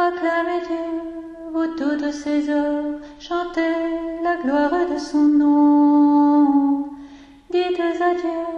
Acclamez Dieu, vous toutes ses œuvres, chantez la gloire de son nom. Dites à Dieu